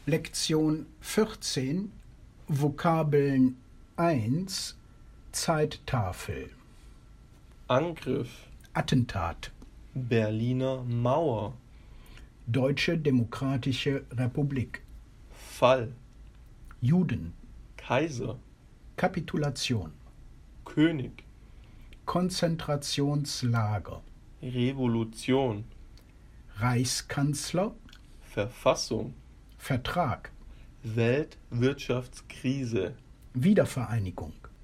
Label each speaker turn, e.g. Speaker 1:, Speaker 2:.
Speaker 1: Lektion 14, Vokabeln 1, Zeittafel,
Speaker 2: Angriff,
Speaker 1: Attentat,
Speaker 2: Berliner Mauer,
Speaker 1: Deutsche Demokratische Republik,
Speaker 2: Fall,
Speaker 1: Juden,
Speaker 2: Kaiser,
Speaker 1: Kapitulation,
Speaker 2: König,
Speaker 1: Konzentrationslager,
Speaker 2: Revolution,
Speaker 1: Reichskanzler,
Speaker 2: Verfassung,
Speaker 1: Vertrag,
Speaker 2: Weltwirtschaftskrise,
Speaker 1: Wiedervereinigung.